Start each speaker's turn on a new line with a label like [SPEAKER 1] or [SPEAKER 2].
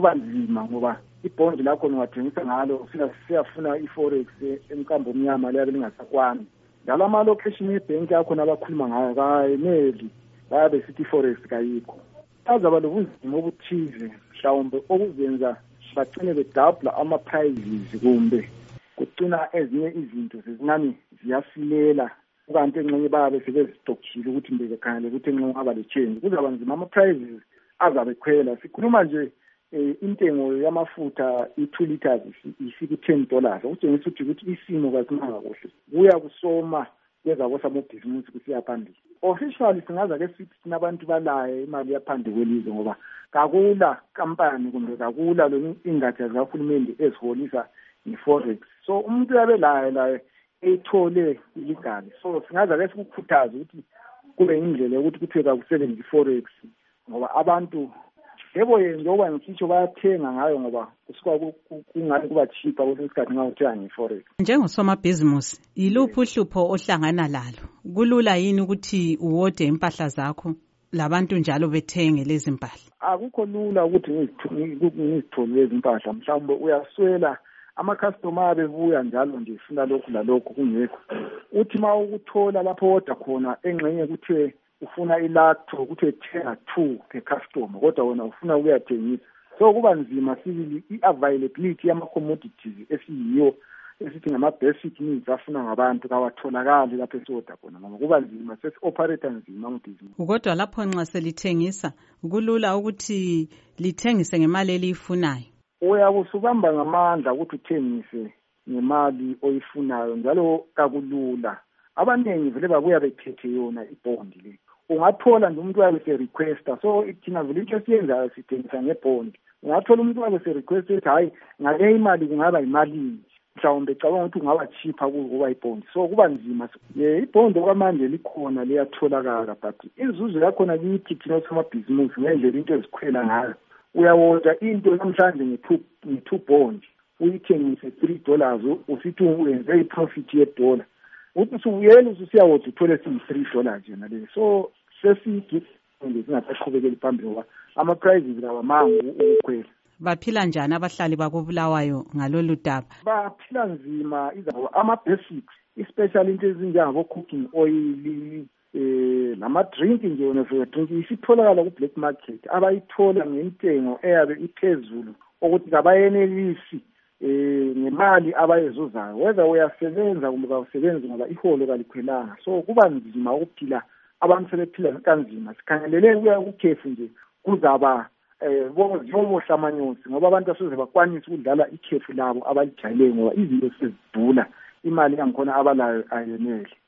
[SPEAKER 1] kuba nzima ngoba ibond lakho ungathengisa ngalo ufika siyafuna i-forex emkambo omnyama leyo lingasakwani. Njalo ama-location ebhenki yakho nabakhuluma ngayo kayeneli bayabe sithi i-forex kayikho. Azaba lobunzima obuthize mhlawumbe okuzenza bagcine bedabula ama-prices kumbe kucina ezinye izinto zezinani ziyasilela ukanti enxenye bayabe sebezistockile ukuthi bebekhangele ukuthi enxenye aba le-change. Kuzaba nzima ama-prices azabe khwela. Sikhuluma nje intengo yamafutha i-2 liters ifika $10 okutshengisa ukuthi isimo kasimanga kuhle kuya kusoma kwezabo samabhizinisi kusiya phambili. Officially singaza ke sithi sinabantu balaye imali yaphandle kwelizwe ngoba kakula kampani kumbe kakula lo ingatsha zikahulumende eziholisa i-forex. So umuntu uyabelaye eyithole illegal. So singaza ke sikukhuthaza ukuthi kube indlela yokuthi kuthiwe kakusebenzi i-forex ngoba abantu yebo njengoba ngisho bayathenga ngayo ngoba kusuka kungani kuba cheaper kwesinye isikhathi ngawuthenga nge-forex.
[SPEAKER 2] Njengosomabhizinisi yiluphi uhlupho ohlangana lalo? Kulula yini ukuthi uwode impahla zakho labantu njalo bethenge lezi mpahla?
[SPEAKER 1] Akukho lula ukuthi ngizithole lezi mpahla. Mhlawumbe uyaswela ama-customer abebuya njalo nje funa lokhu lalokhu kungekho. Uthi ma ukuthola lapho oda khona engxenye kuthiwe ufuna ilacto kuthiwe thenga 2 per customer kodwa wena ufuna ukuyathengisa. So kuba nzima sibili i-availability yama-commodities esiyiyo esithi ngama-basic needs afuna ngabantu kawatholakali lapho esoda khona ngoba kuba nzima sesi-operate nzima ngebhizinisi.
[SPEAKER 2] Kodwa lapho nxa selithengisa kulula ukuthi lithengise ngemali eliyifunayo.
[SPEAKER 1] Uyabusubamba ngamandla ukuthi uthengise ngemali oyifunayo njalo kakulula. Abaningi vele babuya bethethe yona ibond le. Ungathola nje umuntu wabe se-requesta. So ithina vele into esiyenzayo sithengisa ngebond. Ungathola umuntu wabe se-requesta ethi hayi ngale imali kungaba yimalini. Mhlawumbe cabanga ukuthi kungaba cheaper kuba ibond. So kuba nzima. Ibond okwamanje likhona liyatholakala but inzuzo yakhona lithi thina somabhizinisi ngendlela into ezikhwela ngayo. Uyawonda into namhlanje nge-2 bond uyithengise $3 usithi uyenze i-profit ye-dollar. Uthi usubuyela usiyawona uthole $3 yena le. So sesithi singasaqhubekeli phambili ngoba ama-prices kawamangi ukukhwela.
[SPEAKER 2] Baphila njani abahlali bakoBulawayo ngalolu daba?
[SPEAKER 1] Baphila nzima ama-basics especially into ezinjengabo-cooking oil nama-drink nje wona drink isitholakala ku-black market abayithola ngentengo eyabe iphezulu ukuthi kabayenelisi ngemali abayezuzayo whether uyasebenza kumbe kawusebenzi ngoba iholo kalikhwelanga. So kuba nzima ukuphila abantu sebephila kanzima. Sikhangelele kuya kukhefu nje kuzaba bohlamanyosi ngoba abantu asoze bakwanisa ukudlala ikhefu labo abalijayele ngoba izinto sezidula imali yangikhona abalayo ayenele.